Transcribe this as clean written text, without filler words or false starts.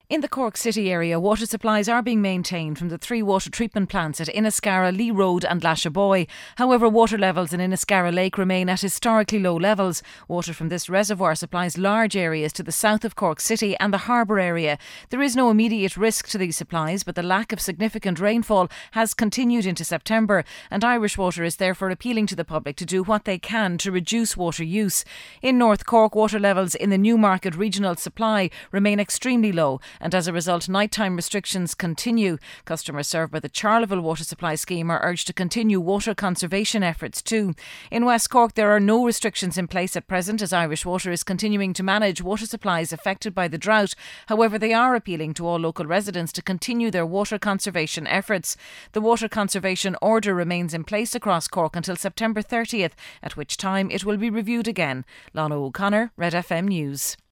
In the Cork City area, water supplies are being maintained from the 3 water treatment plants at Inniscarra, Lee Road and Lashaboy. However, water levels in Inniscarra Lake remain at historically low levels. Water from this reservoir supplies large areas to the south of Cork City and the harbour area. There is no immediate risk to these supplies, but the lack of significant rainfall has continued into September, and Irish Water is therefore appealing to the public to do what they can to reduce water use. In North Cork, water levels in the Newmarket Regional Supply remain extremely low, and as a result, nighttime restrictions continue. Customers served by the Charleville Water Supply Scheme are urged to continue water conservation efforts too. In West Cork, there are no restrictions in place at present, as Irish Water is continuing to manage water supplies affected by the drought. However, they are appealing to all local residents to continue their water conservation efforts. The Water Conservation Order remains in place across Cork until September 30th, at which time it will be reviewed again. Lana O'Connor, Red FM News.